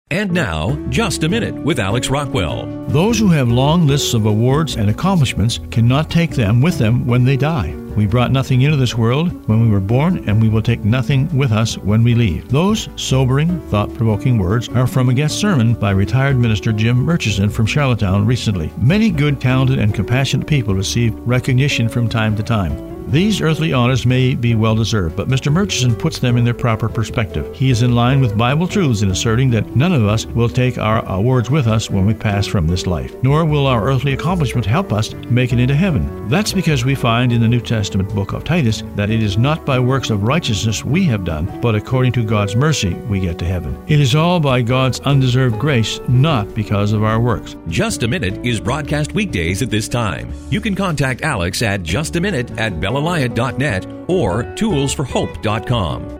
And now, Just a Minute with Alex Rockwell. Those who have long lists of awards and accomplishments cannot take them with them when they die. We brought nothing into this world when we were born, and we will take nothing with us when we leave. Those sobering, thought-provoking words are from a guest sermon by retired minister Jim Murchison from Charlottetown recently. Many good, talented, and compassionate people receive recognition from time to time. These earthly honors may be well-deserved, but Mr. Murchison puts them in their proper perspective. He is in line with Bible truths in asserting that none of us will take our awards with us when we pass from this life, nor will our earthly accomplishments help us make it into heaven. That's because we find in the New Testament book of Titus that it is not by works of righteousness we have done, but according to God's mercy we get to heaven. It is all by God's undeserved grace, not because of our works. Just a Minute is broadcast weekdays at this time. You can contact Alex at justaminute@bellalyot.net or toolsforhope.com.